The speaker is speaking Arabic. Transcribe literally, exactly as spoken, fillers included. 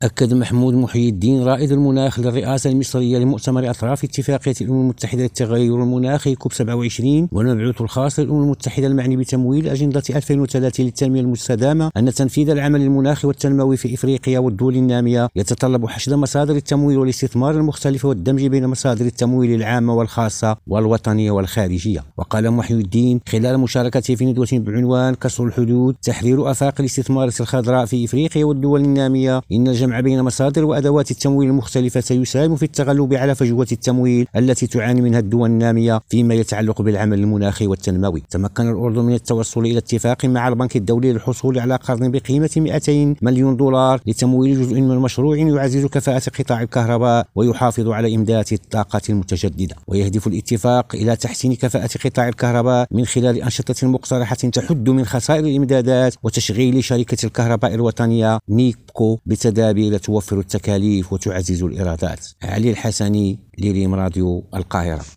أكد محمود محي الدين رائد المناخ للرئاسة المصرية لمؤتمر أطراف اتفاقية الأمم المتحدة للتغير المناخي كوب سبعة وعشرين والمبعوث الخاص للأمم المتحدة المعني بتمويل أجندة ألفين وثلاثين للتنمية المستدامة أن تنفيذ العمل المناخي والتنموي في إفريقيا والدول النامية يتطلب حشد مصادر التمويل والاستثمار المختلفة والدمج بين مصادر التمويل العامة والخاصة والوطنية والخارجية. وقال محي الدين خلال مشاركته في ندوة بعنوان كسر الحدود تحرير آفاق الاستثمار الخضراء في إفريقيا والدول النامية إن الجمع بين مصادر وأدوات التمويل المختلفة سيساهم في التغلب على فجوة التمويل التي تعاني منها الدول النامية فيما يتعلق بالعمل المناخي والتنموي. تمكن الأردن من التوصل إلى اتفاق مع البنك الدولي للحصول على قرض بقيمة مئتين مليون دولار لتمويل جزء من مشروع يعزز كفاءة قطاع الكهرباء ويحافظ على إمدادات الطاقة المتجددة. ويهدف الاتفاق إلى تحسين كفاءة قطاع الكهرباء من خلال أنشطة مقترحة تحد من خسائر الإمدادات وتشغيل شركة الكهرباء الوطنية نيبكو بتدابير توفر التكاليف وتعزز الإيرادات. علي الحسني، لريم راديو القاهرة.